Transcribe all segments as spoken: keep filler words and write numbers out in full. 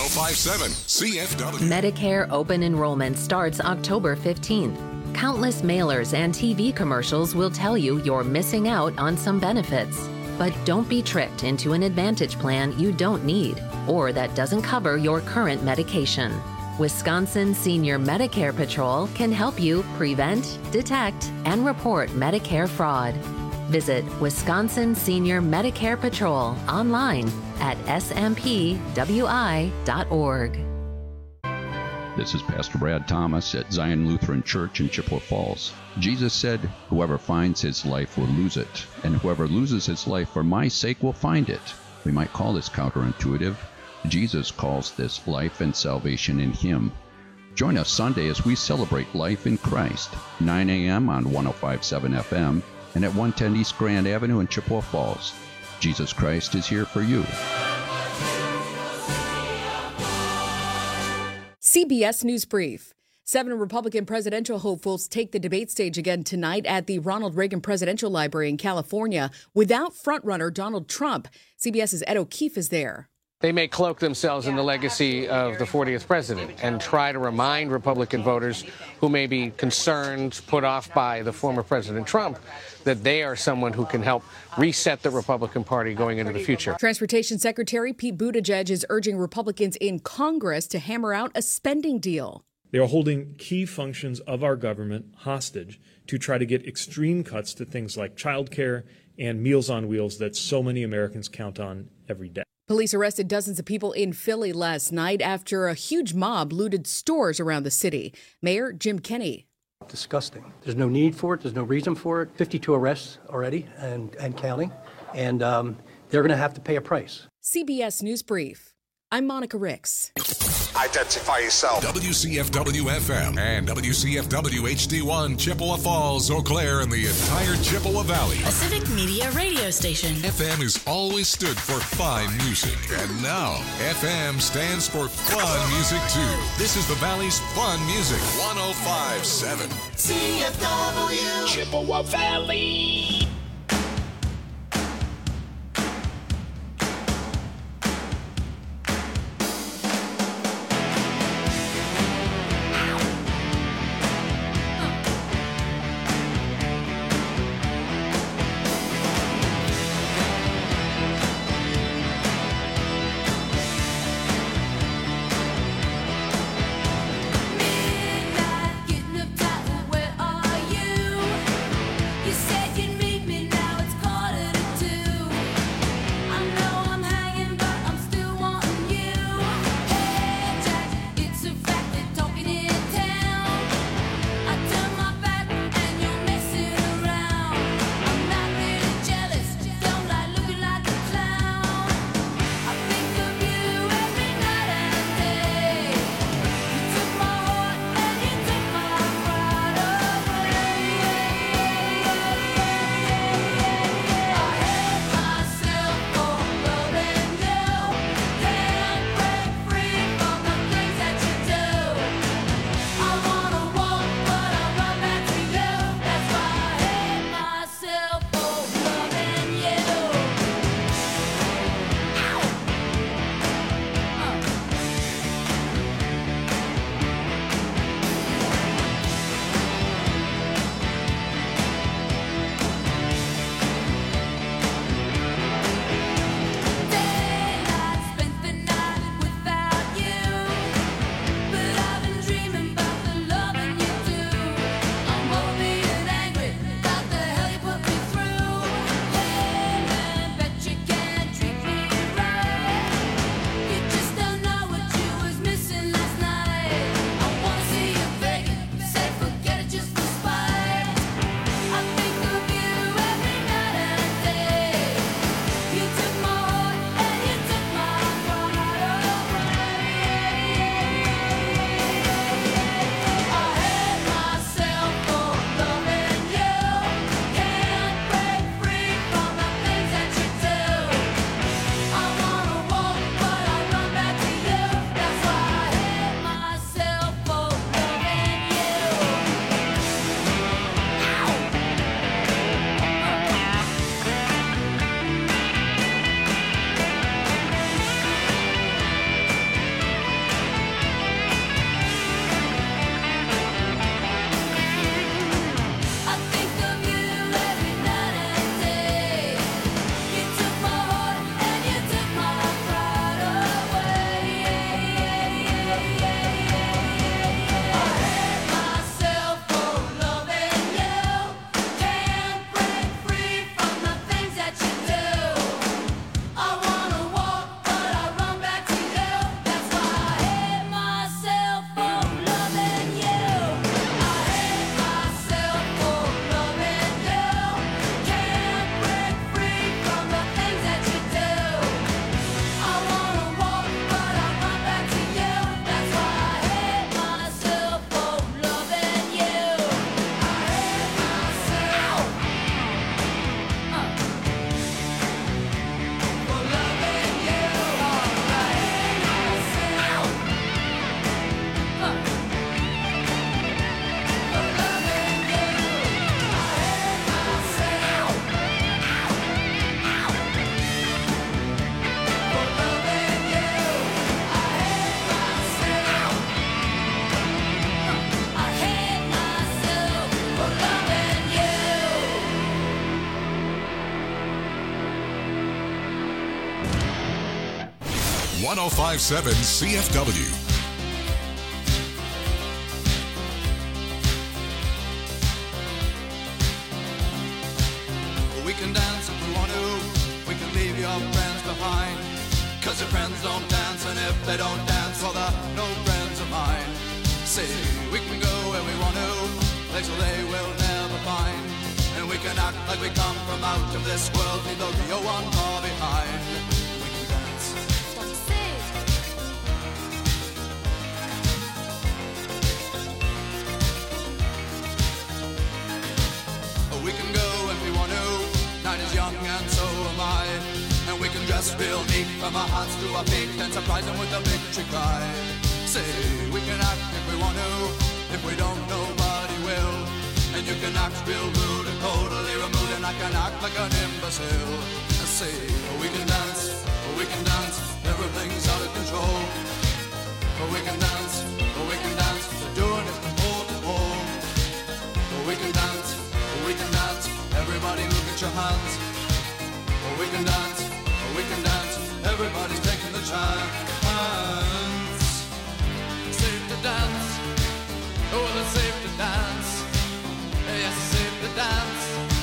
oh five point seven C F W. Medicare open enrollment starts October fifteenth. Countless mailers and T V commercials will tell you you're missing out on some benefits. But don't be tricked into an Advantage plan you don't need or that doesn't cover your current medication. Wisconsin Senior Medicare Patrol can help you prevent, detect, and report Medicare fraud. Visit Wisconsin Senior Medicare Patrol online at s m p w i dot org. This is Pastor Brad Thomas at Zion Lutheran Church in Chippewa Falls. Jesus said, "Whoever finds his life will lose it, and whoever loses his life for my sake will find it." We might call this counterintuitive. Jesus calls this life and salvation in him. Join us Sunday as we celebrate life in Christ, nine a.m. on one oh five point seven F M and at one ten East Grand Avenue in Chippewa Falls. Jesus Christ is here for you. C B S News Brief. Seven Republican presidential hopefuls take the debate stage again tonight at the Ronald Reagan Presidential Library in California without frontrunner Donald Trump. CBS's Ed O'Keefe is there. They may cloak themselves in the legacy of the fortieth president and try to remind Republican voters who may be concerned, put off by the former President Trump, that they are someone who can help reset the Republican Party going into the future. Transportation Secretary Pete Buttigieg is urging Republicans in Congress to hammer out a spending deal. They are holding key functions of our government hostage to try to get extreme cuts to things like childcare and Meals on Wheels that so many Americans count on every day. Police arrested dozens of people in Philly last night after a huge mob looted stores around the city. Mayor Jim Kenney. Disgusting. There's no need for it. There's no reason for it. fifty-two arrests already and, and counting. And um, they're going to have to pay a price. C B S News Brief. I'm Monica Ricks. Identify yourself. W C F W F M and W C F W H D one, Chippewa Falls, Eau Claire, and the entire Chippewa Valley. A civic media radio station. F M has always stood for fine music. And now, F M stands for fun music, too. This is the Valley's fun music. one oh five point seven C F W. Chippewa Valley. Midnight, getting up tight, where are you? You said you'd meet one oh five point seven C F W. We can dance if we want to. We can leave your friends behind. Cause your friends don't dance, and if they don't dance, well, they're no friends of mine. See, we can go where we want to, places they will never find. And we can act like we come from out of this world, leave the real one far behind. We can dance. We can go if we want to. Night is young and so am I. And we can dress real neat from our hearts to our feet and surprise them with a victory cry. Say, we can act if we want to. If we don't, nobody will. And you can act real rude and totally removed, and I can act like an imbecile. And say, we can dance, we can dance, everything's out of control. We can dance, we can dance, we're doing it from pole to pole. We can dance, we can dance, everybody look at your hands. We can dance, we can dance, everybody's taking the chance. Safe to dance, oh, it's safe to dance. Yes, it's safe to dance.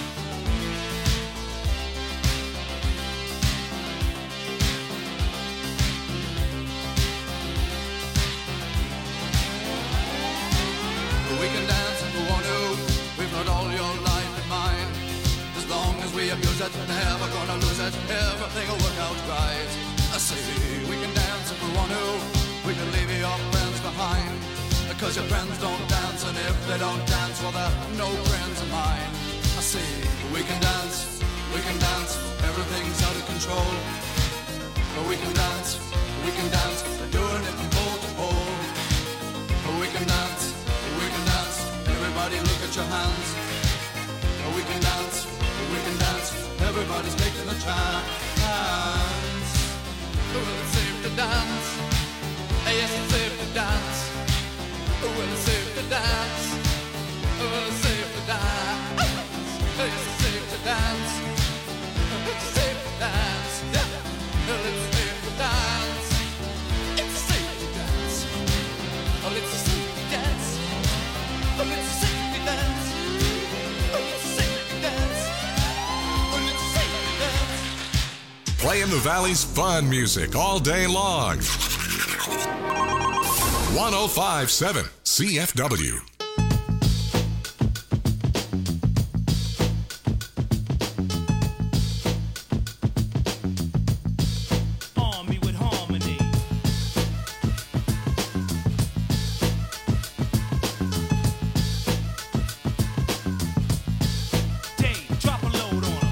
We can dance if we want to. We've got all your life in mind. As long as we abuse it, never gonna lose it. Everything will work out right. I say we can dance if we want to. We can leave your friends behind. Because your friends don't dance, and if they don't dance, well, they're no friends of mine. I say we can dance, we can dance, everything's out of control. But we can dance, we can dance, they're doing it from pole to pole. But we can dance, we can dance, everybody look at your hands. But we can dance, we can dance, everybody's taking the chance. Well, it's safe to dance, yes, it's safe to dance. Well, it's safe to dance. Well, it's safe to dance. It's safe to dance. It's safe to dance. Well, it's safe to dance. It's safe to dance. Well, it's safe to dance. Well, it's safe to dance. Well, it's safe to dance. Well, it's safe to dance. Playing the Valley's fun music all day long. one oh five point seven C F W. Army with harmony. Dave, drop a load on 'em.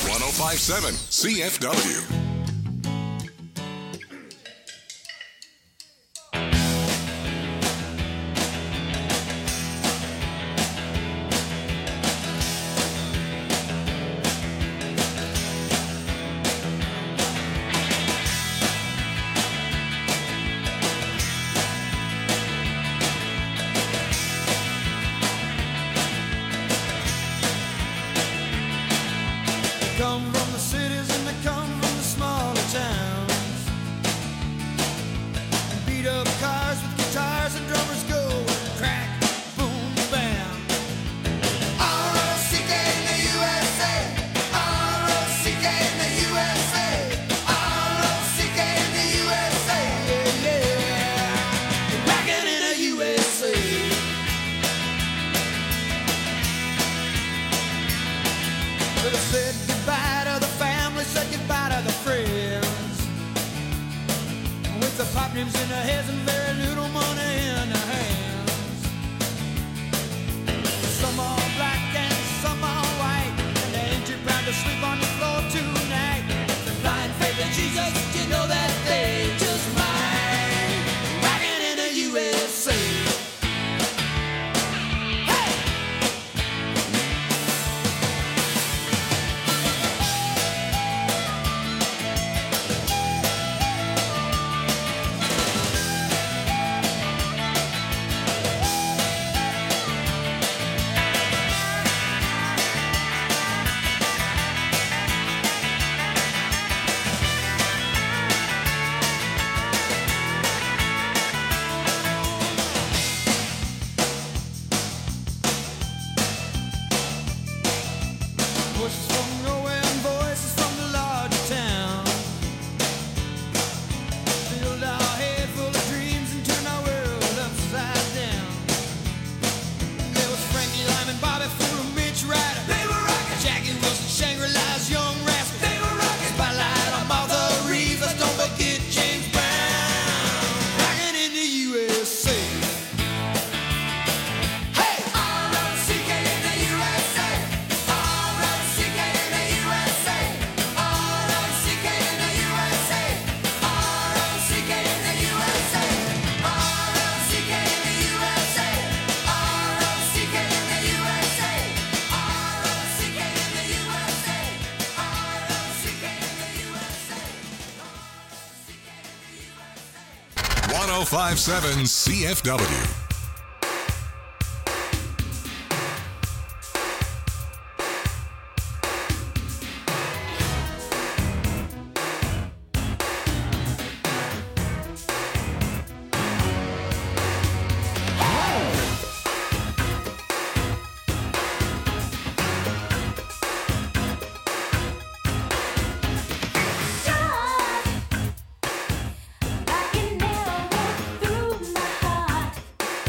one oh five point seven C F W. Come from the cities and they come from the smaller towns. And beat up cars with guitars and drummers go crack, boom, bam. R O C K in the U S A. R O C K in the U S A. R O C K in the U S A. Yeah, yeah. Rockin' in the U S A. Well, I said goodbye to the family, said goodbye to the friends. With the pop names in their heads and very little money in their hands. Some are black and some are white, and they ain't too proud to sleep on the floor tonight. The blind faith in Jesus, you know that they just might. Rockin' in the U S A. Voices from nowhere and voices from the larger town. Filled our head full of dreams and turned our world upside down. There was Frankie Lyman, Bobby Fuller, Mitch Ryder. They were rockin'. Jackie Wilson, Shangri-La's Young Rascal. They were rockin'. Spotlight on Martha Reeves. Let's don't forget James Brown. Rockin' in the U S A. Hey! R O C K in the U S A. R O C K in the U S A. R O C K in the U S A. R O C K in the U S A. R O C K in the U S A. R O C K in the U S A. R O C K in the U S A. R O C K in the U S A. one oh five point seven C F W. I can never walk through my heart.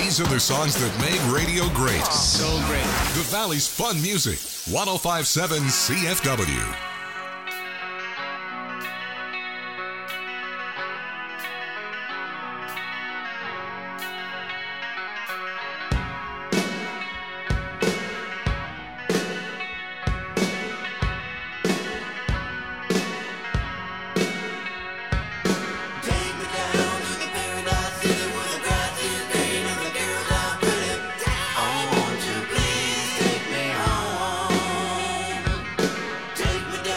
These are the songs that made radio great. So great. The Valley's Fun Music. one oh five point seven C F W. Take me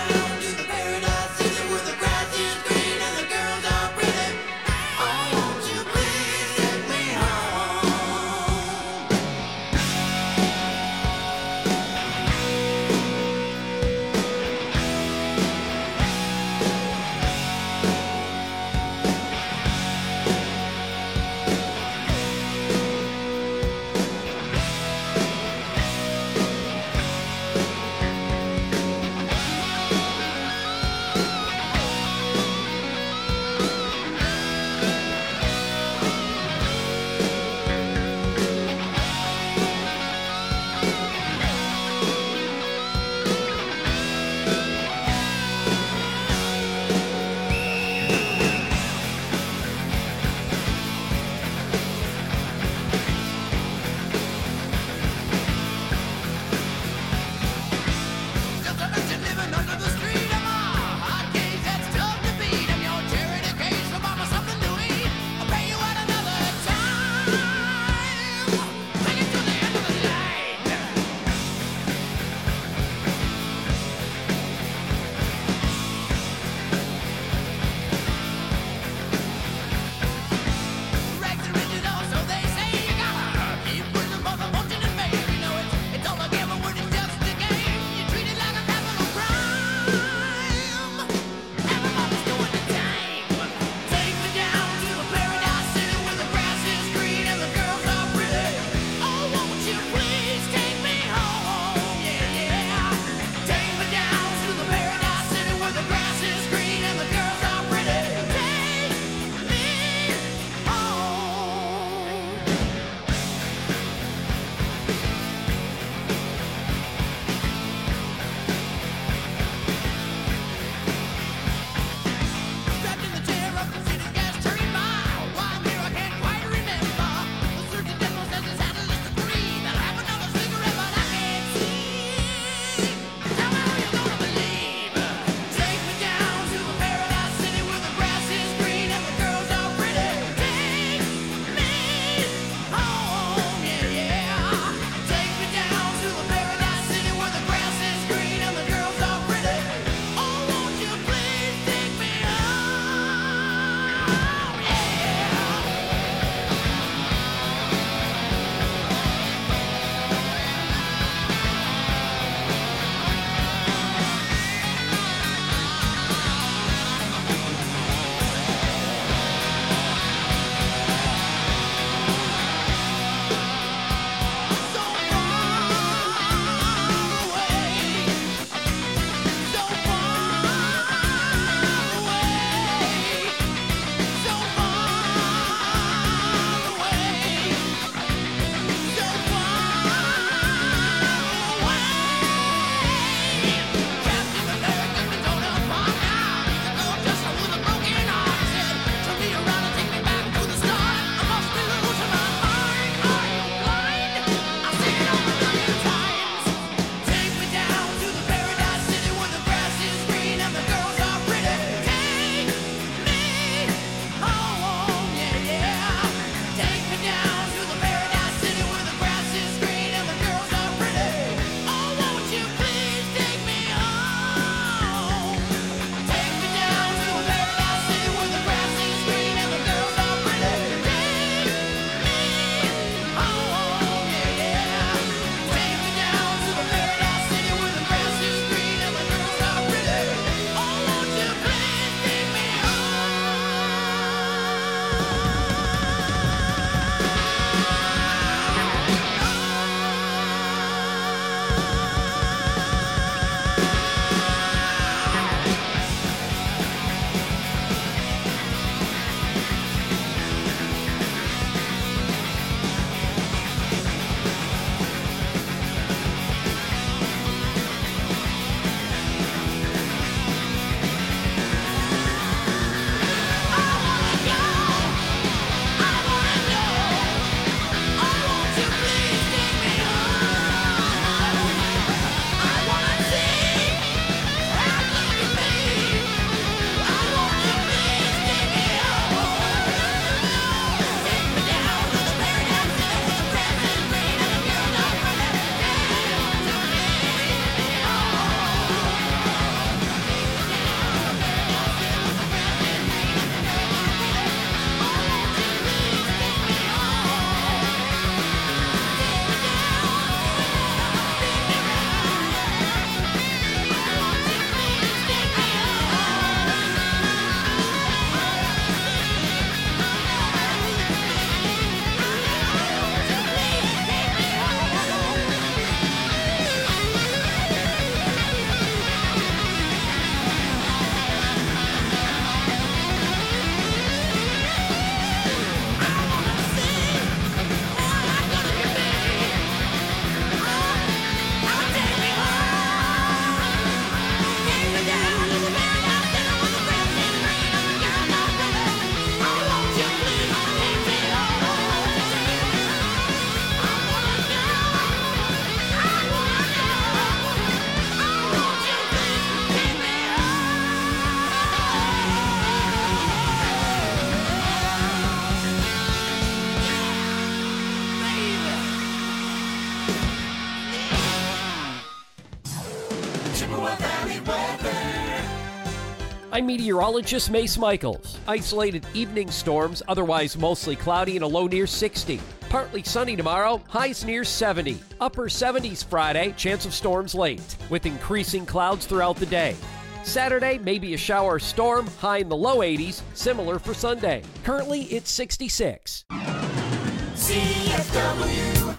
I'm meteorologist Mace Michaels. Isolated evening storms, otherwise mostly cloudy and a low near sixty. Partly sunny tomorrow, highs near seventy. Upper seventies Friday, chance of storms late, with increasing clouds throughout the day. Saturday, maybe a shower or storm, high in the low eighties, similar for Sunday. Currently, it's sixty-six. C F W.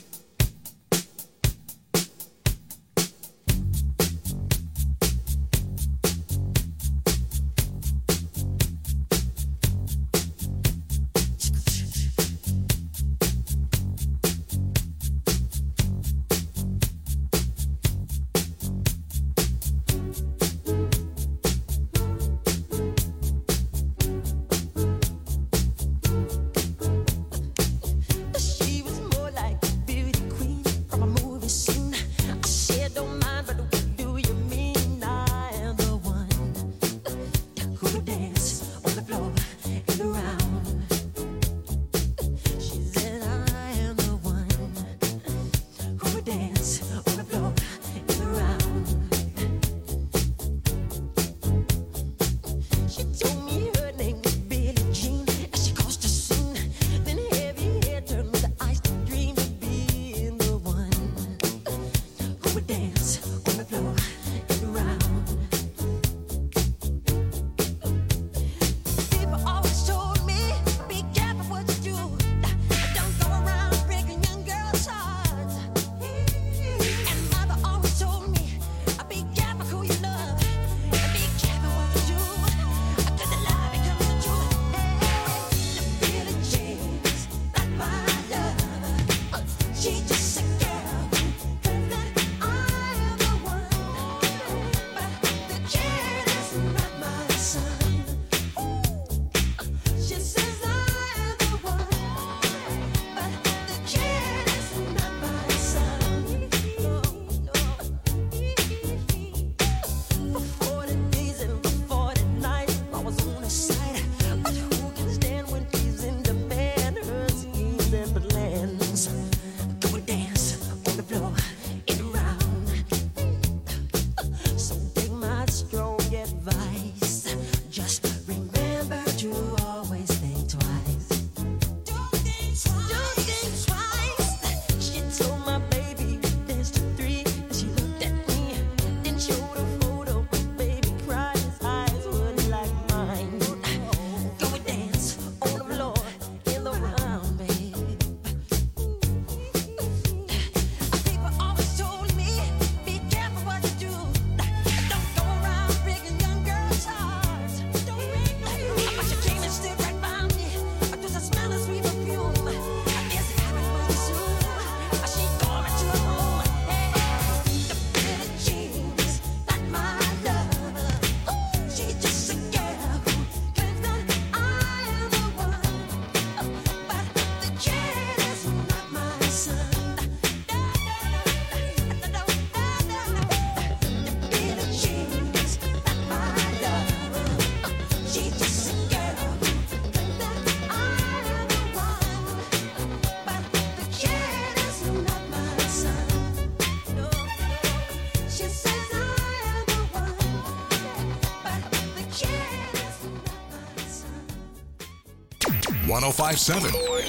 one oh five point seven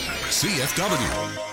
C F W.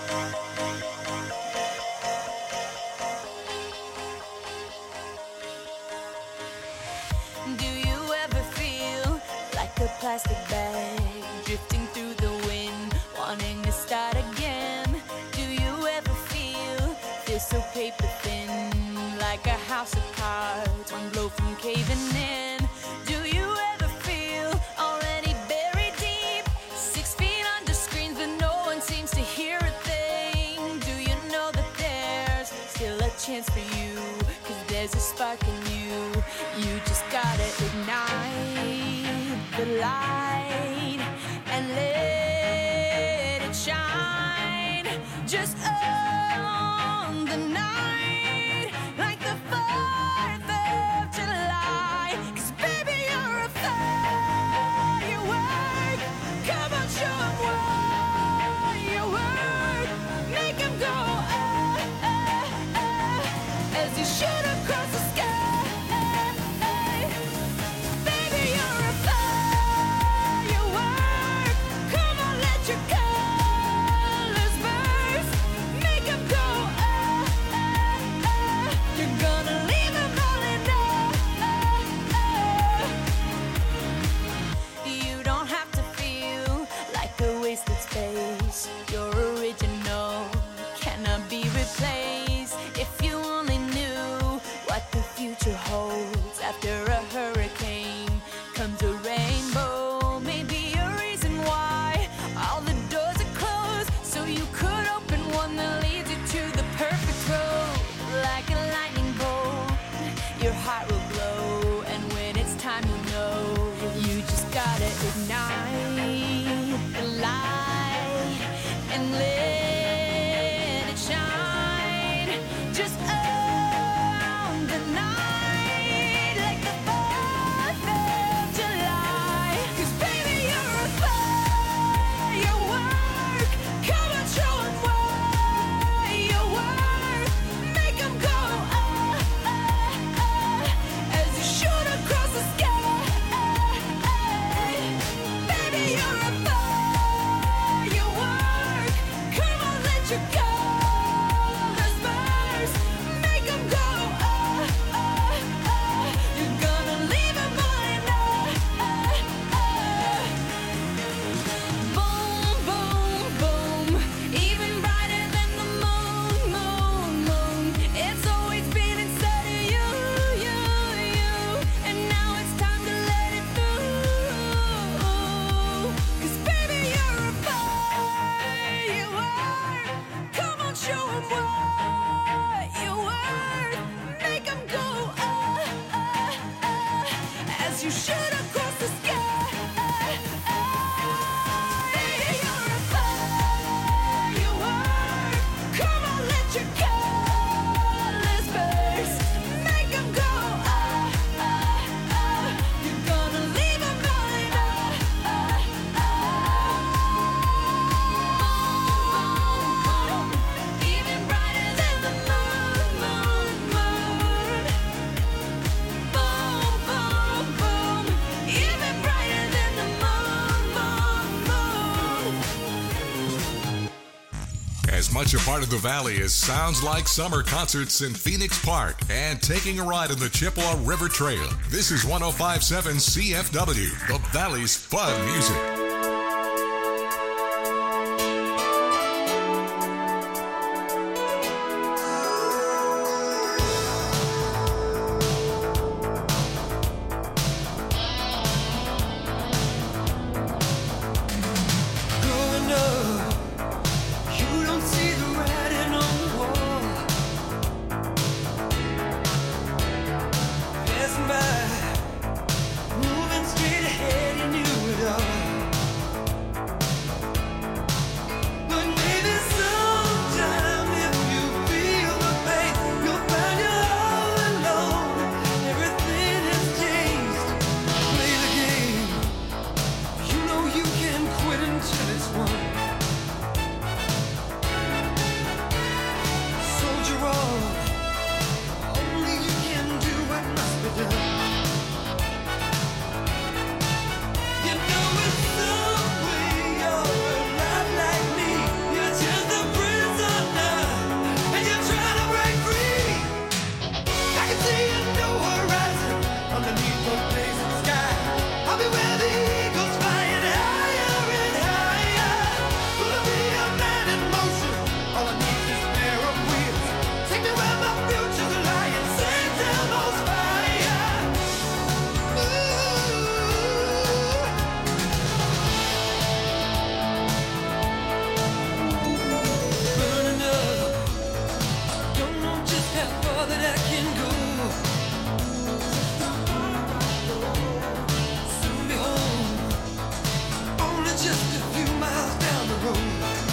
Do you ever feel like a plastic bag drifting through the wind, wanting to start again? Do you ever feel, feel so paper thin, like a house of cards, one blow from caving in? Do you ever feel already buried deep, six feet under screens, but no one seems to hear a thing? Do you know that there's still a chance for you, 'cause there's a spark in you? You just gotta ignite the light and let it shine. Just own the night like the fourth of July. 'Cause baby, you're a firework. Come on, show 'em what you work. Make 'em go ah, ah, ah, as you shoot across the sky. Baby, and let it shine. Just own the night like the fourth of July. 'Cause baby, you're a firework. Come on, show 'em what you're worth. Make 'em go, ah, ah, ah, as you shoot across the sky. Baby, you're a firework. Come on, let your colors burst. Make 'em go, ah, ah, ah. You're gonna leave 'em behind, ah, ah, ah. Boom, boom, boom. Even brighter than the moon, moon, moon. It's always been inside of you, you, you. And now it's time to let it through. 'Cause baby, you're a firework. Come on, show 'em what you're worth. Make 'em go, ah, ah, ah, as you shoot across the sky. Baby, you're a firework. Come on, let your colors burst. Make 'em go, ah, ah, ah. You're gonna leave 'em behind, ah, ah, ah. Even brighter than the moon, moon, moon. Boom, boom, boom. Even brighter than the moon, moon, moon. As much a part of the Valley as sounds like summer concerts in Phoenix Park and taking a ride on the Chippewa River Trail. This is one oh five point seven C F W, the Valley's fun music. Growing up, you don't see the writing on the wall. Passing by, moving straight ahead, you knew it all. But maybe sometime if you feel the pain, you'll find you're all alone. Everything has changed. Play the game. You know you can quit until it's won. Soldier on. Only you can do what must be done. You know in some way you're alive like me. You're just a prisoner, and you're trying to break free. I can see a new horizon underneath the blazing sky. I'll be where the eagles flying higher and higher. Gonna be a man in motion. All I need is a pair of wheels. Take me where my future's lying. Saint Elmo's fire. Burning up. Don't know just how far that I can go. Soon be home. Only just a few miles down the road.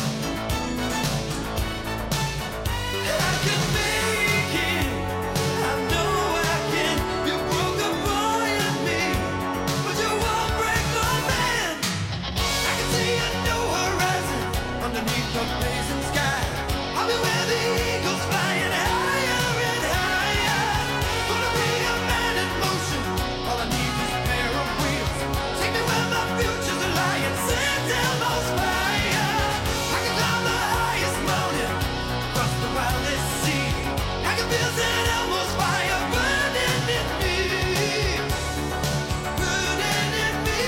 I can make it. I know I can. You broke a boy in me, but you won't break my man. I can see a new horizon underneath the blazing sky. I'll be where the eagles flying higher and higher. Gonna be a man in motion. All I need is a pair of wheels. Take me where my future's lying. Saint Elmo's fire. I can climb the highest mountain, cross the wildest sea. I can feel Saint Elmo's fire burning in me, burning in me.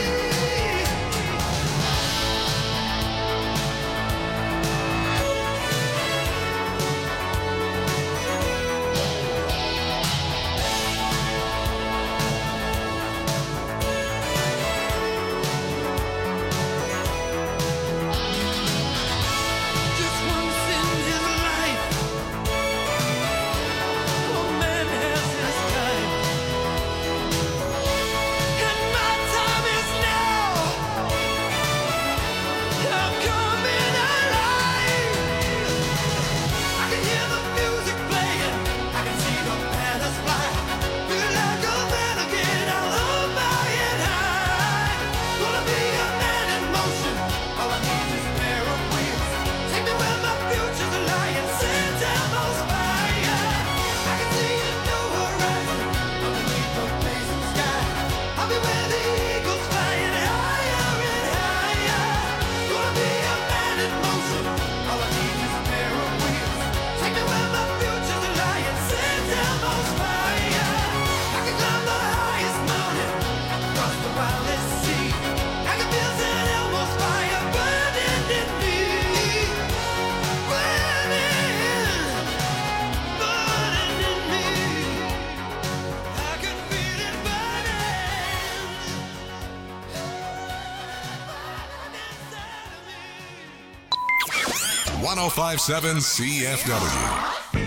one oh five point seven C F W.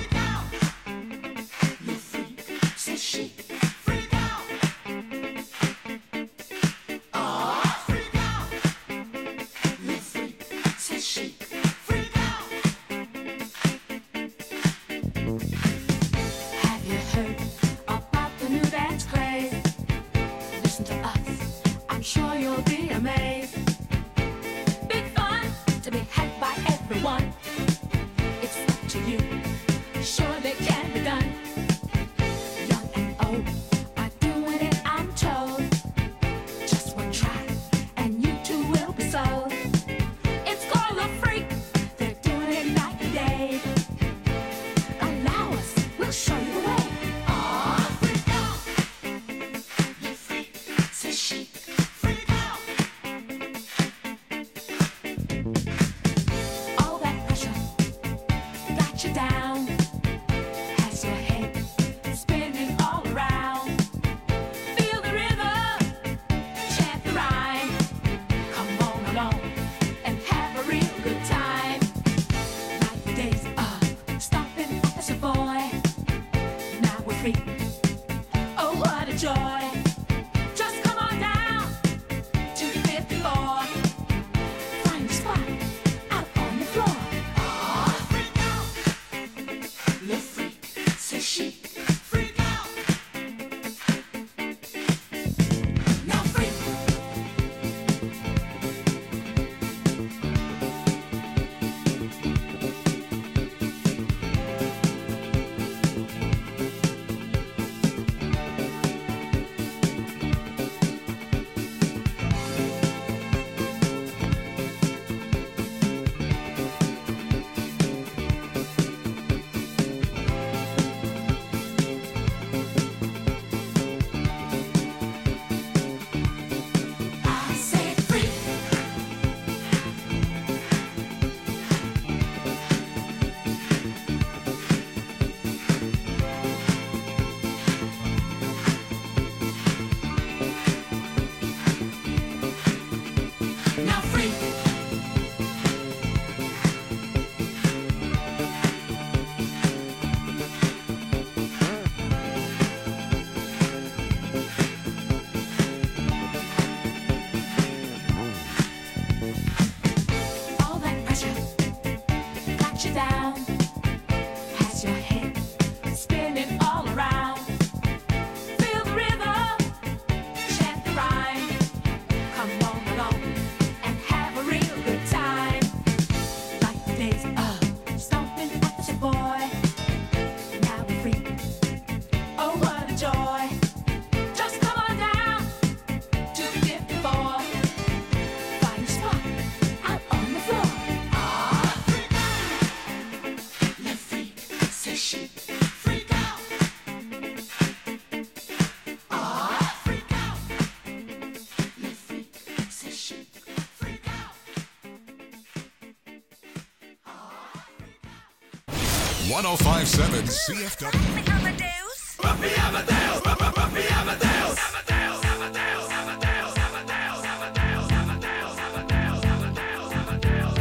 one oh five point seven C F W. Amadeus. Ruffy Amadeus. Ruffy Amadeus. Amadeus. Amadeus. Amadeus. Amadeus. Amadeus. Amadeus. Amadeus. Amadeus. Amadeus.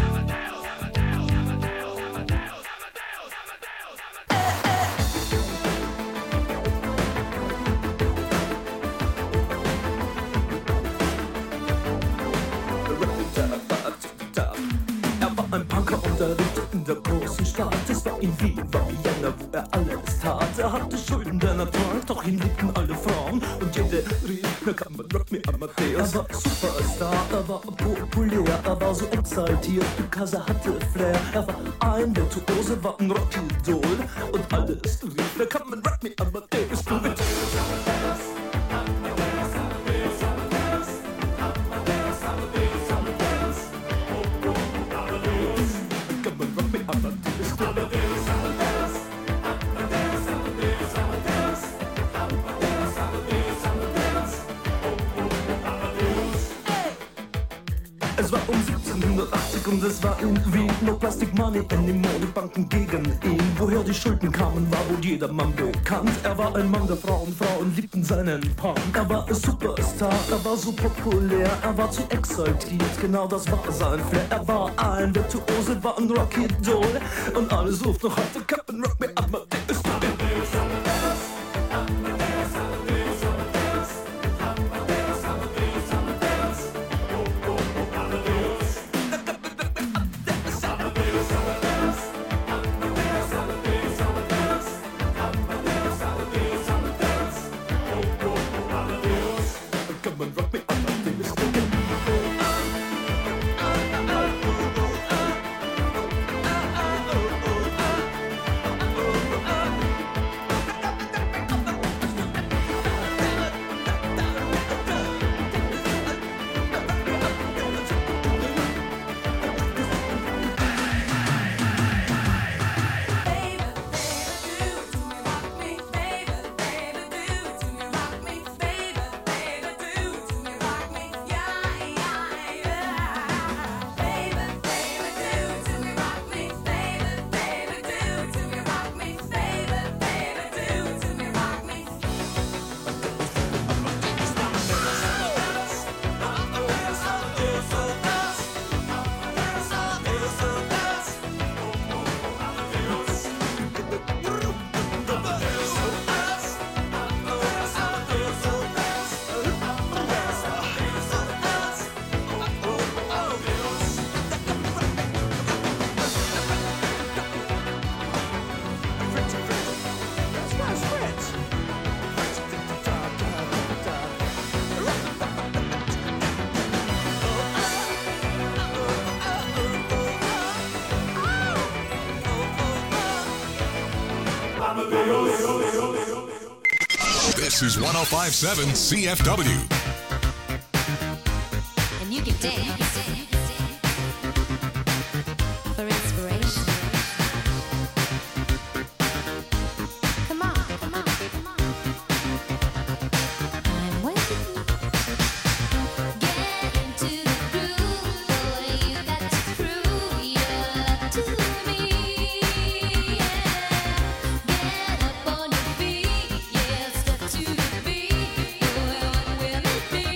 Er war ein Punker und er lebte in der großen Stadt. Es war in Wien, war Vienna, wo er alles tat. Er hatte Schulden, denn er trank, doch ihn liebten alle Frauen. Und jede rief, na kann man rock me Amadeus. Er war Superstar, er war populär, er war so exaltiert, because er hatte Flair. Er war ein Virtuose, war ein Rockidol. Und alles rief, na kann man rock me Amadeus. Du mit und es war in Wien. No Plastic Money anymore, die Banken gegen ihn. Woher die Schulden kamen, war wohl jedermann bekannt. Er war ein Mann der Frauen, Frauen liebten seinen Punk. Er war ein Superstar, er war so populär, er war zu exaltiert, genau das war sein Flair. Er war ein Virtuose, war ein Rocky-Doll und alle suchten noch heute Captain Rock Me Amadeus. This is one oh five point seven C F W. And you can dance for inspiration. Come on, come on, come on. I'm waiting. Get into the groove, boy. You got to prove your love to me. Get up on your feet, yeah, step to the beat. Boy, what will it be?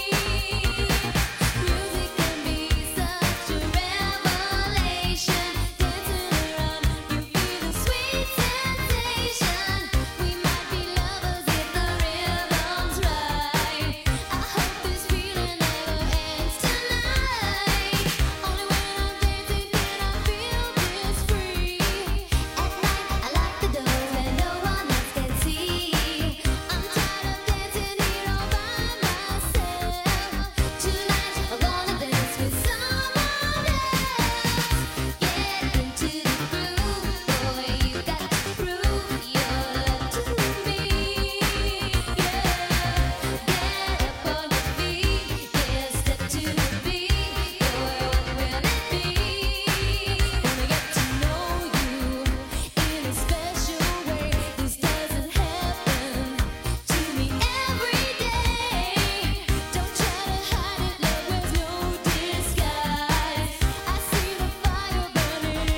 Music can be such a revelation. Dancing around, you feel the sweet sensation. We might be lovers if the rhythm's right. I hope this feeling never ends tonight. Only when I'm dancing can I feel this free. At night I lock the doors where no one else can see. I'm tired of dancing here all by myself. Tonight I'm gonna dance with someone else. Get into the groove, boy. You got to prove your love to me. Yeah, get up on your feet, yeah, step to the beat. Boy, what will it be? Wanna get to know you in a special way. This doesn't happen to me every day. Don't try to hide it, love wears no disguise. I see the fire burning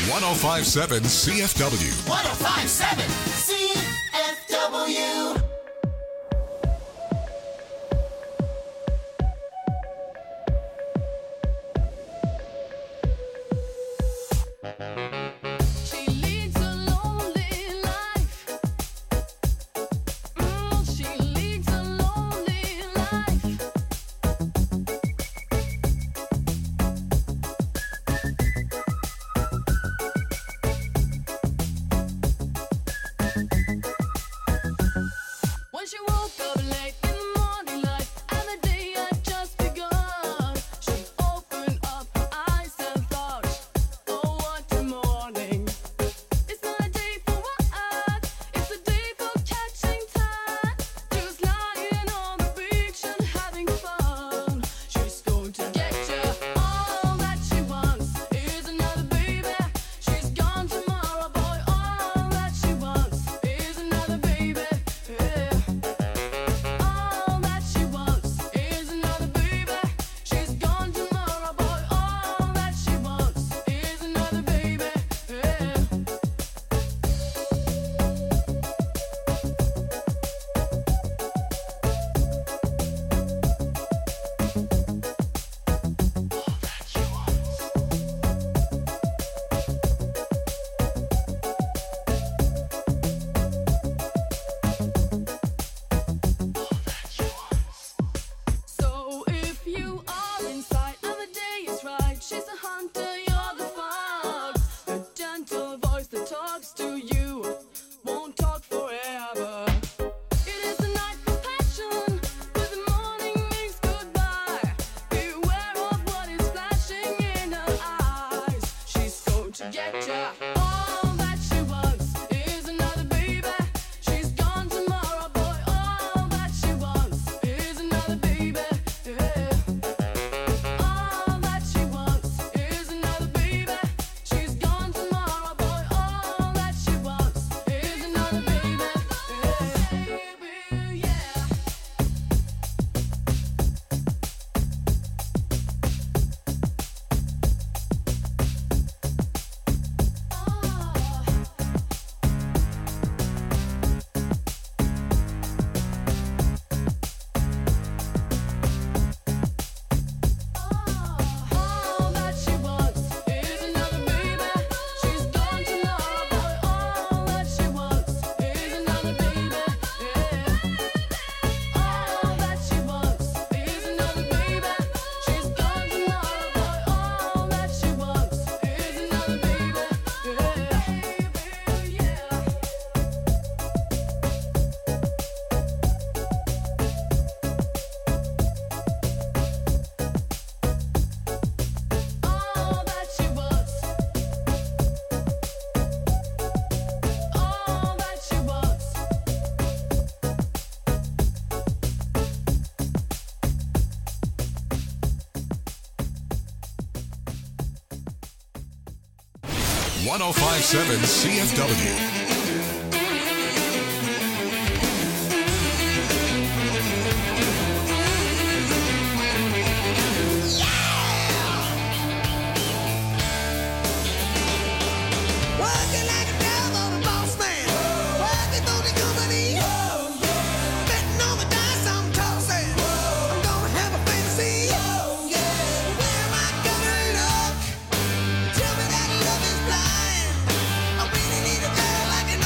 one oh five point seven C F W. one oh five point seven C F W. She leads a lonely life. Mm, she leads a lonely life. When she woke up late in the morning light and the day had just begun, she opened up her eyes and thought, oh, what a morning. It's not a day for work, it's a day for catching time. Just lying on the beach and having fun. She's going to get you. All that she wants is another baby. She's gone tomorrow, boy. All that she wants is another baby. Yeah. All that she wants is another baby. She's gone tomorrow, boy. All that she wants is another baby. Yeah. So if you are inside and the day is right, she's a hunter, you're the fox. The gentle voice that talks to you won't talk forever. It is the night for passion, but the morning means goodbye. Beware of what is flashing in her eyes. She's going to get ya. All that she wants is another baby. She's gone tomorrow, boy. All that she wants is another baby. Yeah. All that she wants is another baby. She's gone tomorrow, boy. All that she wants is another baby. Yeah. Yeah. All that she wants is another baby. She's gone tomorrow, boy. All that she wants is another baby. Yeah. All that she wants is another baby. She's gone tomorrow, boy. All that she wants is another baby. Yeah. Yeah. All that she wants. All that she wants. one oh five point seven C F W. Working like a devil, boss man. Working for the company. Betting on the dice, I'm tossing. I'm gonna have a fantasy. Where am I gonna look? Tell me that love is blind. I really need a girl like an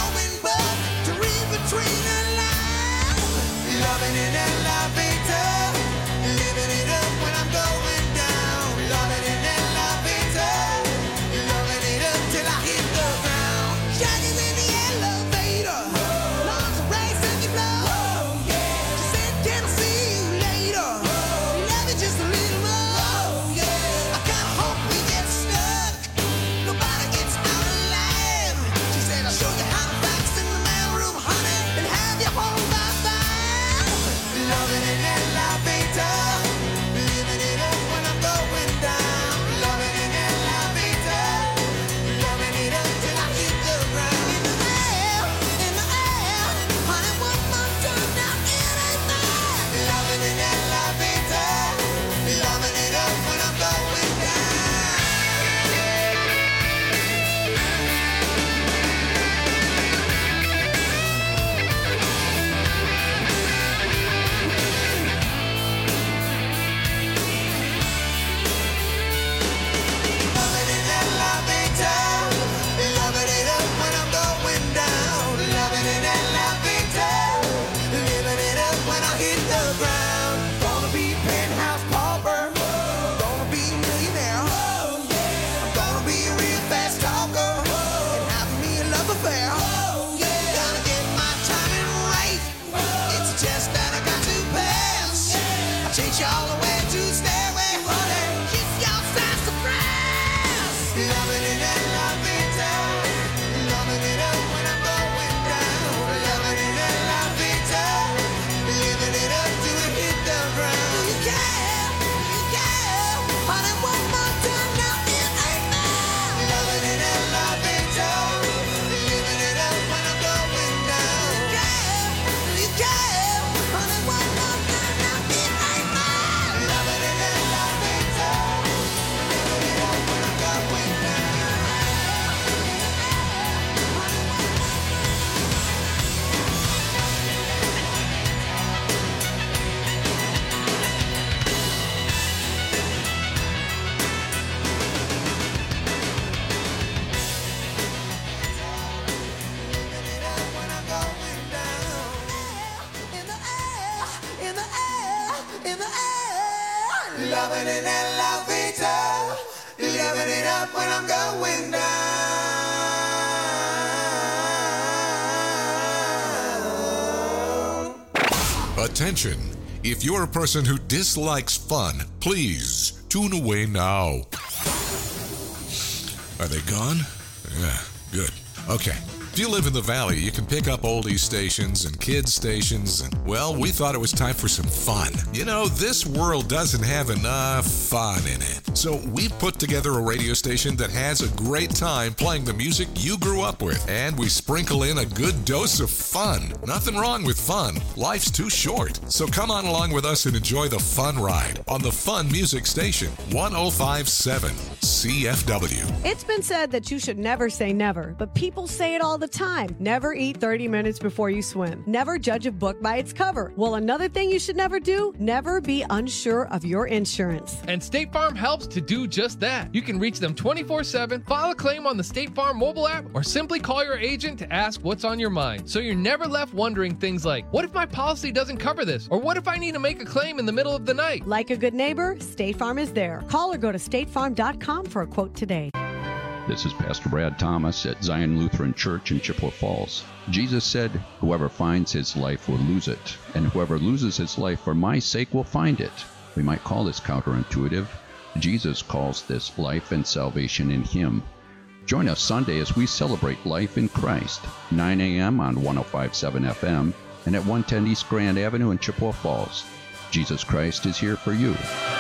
all the way to Stairway Honey. Kiss your sassafras. Loving it and loving it up. Loving it up when I'm going down. Loving it and loving it up. Living it up till it hit the ground. Do you care? Do you care? Honey, one more time now it ain't now. Loving it and loving it up. Living it up when I'm going down. Do you care? Do you care? Honey, one more time now it ain't now. Loving it and loving it up. Living it up when I'm going down. In the air, in the air. Loving it and loving it up. Loving it up when I'm going down. Attention. If you're a person who dislikes fun, please tune away now. Are they gone? Yeah, good. Okay. If you live in the Valley, you can pick up oldies stations and kids stations, and, well, we thought it was time for some fun. You know, this world doesn't have enough fun in it. So we put together a radio station that has a great time playing the music you grew up with, and we sprinkle in a good dose of fun. Nothing wrong with fun. Life's too short. So come on along with us and enjoy the fun ride on the Fun Music Station, one oh five point seven C F W. It's been said that you should never say never, but people say it all the time. Never eat thirty minutes before you swim. Never judge a book by its cover. Well, another thing you should never do, never be unsure of your insurance. And State Farm helps to do just that. You can reach them twenty-four seven, file a claim on the State Farm mobile app, or simply call your agent to ask what's on your mind. So you're never left wondering things like, what if my policy doesn't cover this? Or what if I need to make a claim in the middle of the night? Like a good neighbor, State Farm is there. Call or go to state farm dot com for a quote today. This is Pastor Brad Thomas at Zion Lutheran Church in Chippewa Falls. Jesus said, whoever finds his life will lose it, and whoever loses his life for my sake will find it. We might call this counterintuitive. Jesus calls this life and salvation in him. Join us Sunday as we celebrate life in Christ, nine a.m. on one oh five point seven F M and at one ten East Grand Avenue in Chippewa Falls. Jesus Christ is here for you.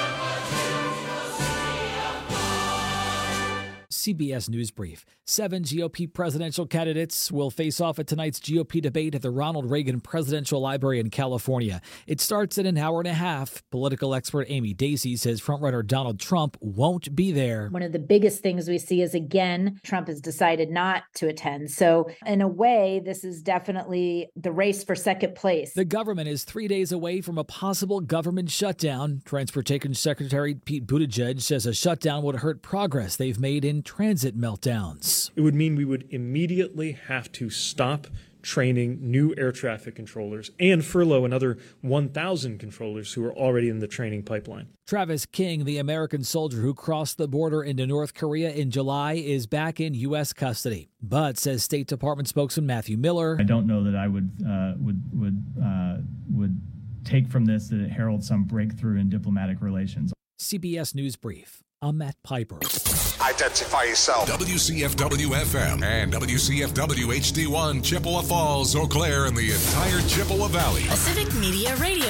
C B S News Brief. Seven G O P presidential candidates will face off at tonight's G O P debate at the Ronald Reagan Presidential Library in California. It starts in an hour and a half. Political expert Amy Daisy says frontrunner Donald Trump won't be there. One of the biggest things we see is, again, Trump has decided not to attend. So in a way, this is definitely the race for second place. The government is three days away from a possible government shutdown. Transportation Secretary Pete Buttigieg says a shutdown would hurt progress they've made in transit meltdowns. It would mean we would immediately have to stop training new air traffic controllers and furlough another one thousand controllers who are already in the training pipeline. Travis King, the American soldier who crossed the border into North Korea in July, is back in U S custody. But, says State Department spokesman Matthew Miller, I don't know that I would uh, would would uh, would take from this that it heralds some breakthrough in diplomatic relations. C B S News Brief. I'm Matt Piper. Identify yourself. W C F W F M and W C F W H D one, Chippewa Falls, Eau Claire, and the entire Chippewa Valley. Pacific Media Radio.